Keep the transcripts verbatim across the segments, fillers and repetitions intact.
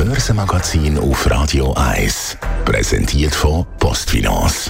Börsenmagazin auf Radio eins. Präsentiert von Postfinance.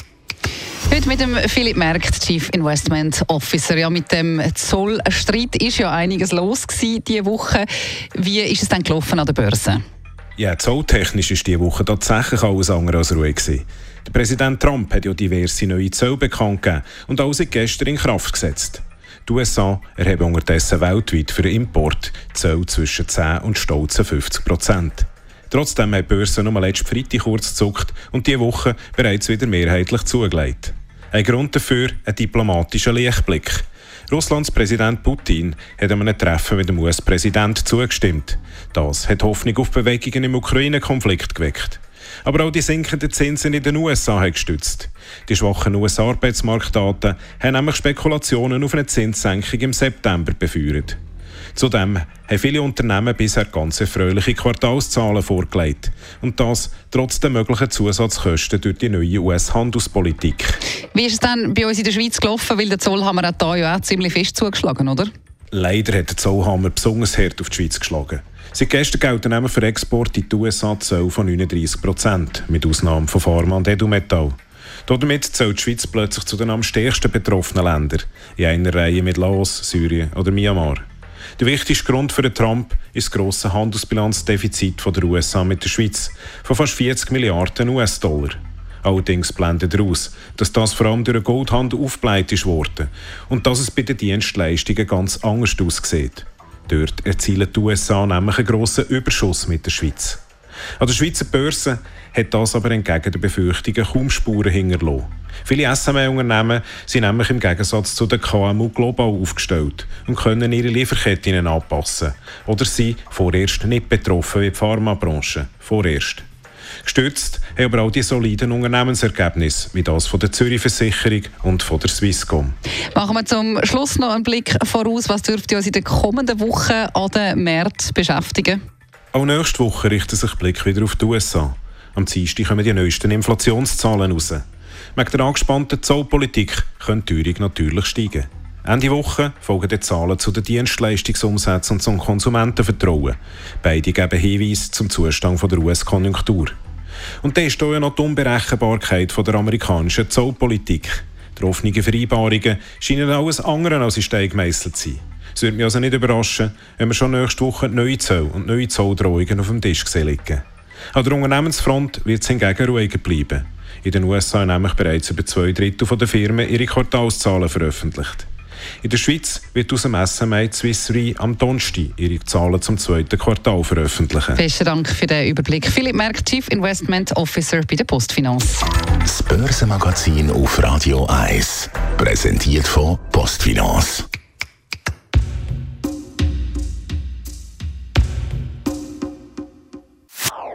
Heute mit dem Philipp Merkt, Chief Investment Officer. Ja, mit dem Zollstreit ist ja einiges los gewesen diese Woche. Wie ist es dann gelaufen an der Börse? Ja, zolltechnisch ist diese Woche tatsächlich alles andere als ruhig gewesen. Der Präsident Trump hat ja diverse neue Zölle bekannt gegeben und auch seit gestern in Kraft gesetzt. Die U S A erheben unterdessen weltweit für den Import Zölle zwischen zehn und stolzen fünfzig Prozent. Trotzdem hat die Börse nur letzten Freitag kurz gezuckt und diese Woche bereits wieder mehrheitlich zugelegt. Ein Grund dafür ein diplomatischer Lichtblick. Russlands Präsident Putin hat an einem Treffen mit dem U S-Präsidenten zugestimmt. Das hat Hoffnung auf Bewegungen im Ukraine-Konflikt geweckt. Aber auch die sinkenden Zinsen in den U S A haben gestützt. Die schwachen U S-Arbeitsmarktdaten haben nämlich Spekulationen auf eine Zinssenkung im September befeuert. Zudem haben viele Unternehmen bisher ganz erfreuliche Quartalszahlen vorgelegt. Und das trotz der möglichen Zusatzkosten durch die neue U S-Handelspolitik. Wie ist es dann bei uns in der Schweiz gelaufen? Weil der Zollhammer hat da ja auch ziemlich fest zugeschlagen, oder? Leider hat der Zollhammer besonders hart auf die Schweiz geschlagen. Seit gestern gelten nämlich für Export in die U S A Zölle von neununddreissig Prozent, mit Ausnahme von Pharma und Edelmetall. Damit zählt die Schweiz plötzlich zu den am stärksten betroffenen Ländern, in einer Reihe mit Laos, Syrien oder Myanmar. Der wichtigste Grund für den Trump ist das grosse Handelsbilanzdefizit von der U S A mit der Schweiz von fast vierzig Milliarden U S-Dollar. Allerdings blendet er aus, dass das vor allem durch den Goldhandel aufgebläht ist worden und dass es bei den Dienstleistungen ganz anders aussieht. Dort erzielen die U S A nämlich einen grossen Überschuss mit der Schweiz. An der Schweizer Börse hat das aber entgegen der Befürchtungen kaum Spuren hinterlassen. Viele S M E-Unternehmen sind nämlich im Gegensatz zu den K M U global aufgestellt und können ihre Lieferketten anpassen oder sind vorerst nicht betroffen wie die Pharmabranche. Vorerst. Gestützt haben aber auch die soliden Unternehmensergebnisse, wie das von der Zürich Versicherung und von der Swisscom. Machen wir zum Schluss noch einen Blick voraus. Was dürfte uns in den kommenden Wochen an den Märkten beschäftigen? Auch nächste Woche richtet sich der Blick wieder auf die U S A. Am Dienstag kommen die neuesten Inflationszahlen raus. Wegen der angespannten Zollpolitik können die Teuerung natürlich steigen. Ende Woche folgen die Zahlen zu den Dienstleistungsumsätzen und zum Konsumentenvertrauen. Beide geben Hinweise zum Zustand der U S-Konjunktur. Und dann ist auch noch die Unberechenbarkeit der amerikanischen Zollpolitik. Die offenen Vereinbarungen scheinen alles andere als in Stein gemeißelt zu sein. Es würde mich also nicht überraschen, wenn wir schon nächste Woche neue Zölle und neue Zolldrohungen auf dem Tisch sehen liegen. An der Unternehmensfront wird es hingegen ruhiger bleiben. In den U S A haben nämlich bereits über zwei Drittel der Firmen ihre Quartalszahlen veröffentlicht. In der Schweiz wird aus dem S M I Swiss Re am Donnerstag ihre Zahlen zum zweiten Quartal veröffentlichen. Besten Dank für den Überblick. Philipp Merkt, Chief Investment Officer bei der Postfinance. Das Börsenmagazin auf Radio eins. Präsentiert von Postfinance.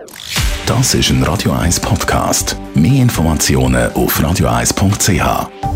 Das ist ein Radio eins Podcast. Mehr Informationen auf radio eins punkt c h.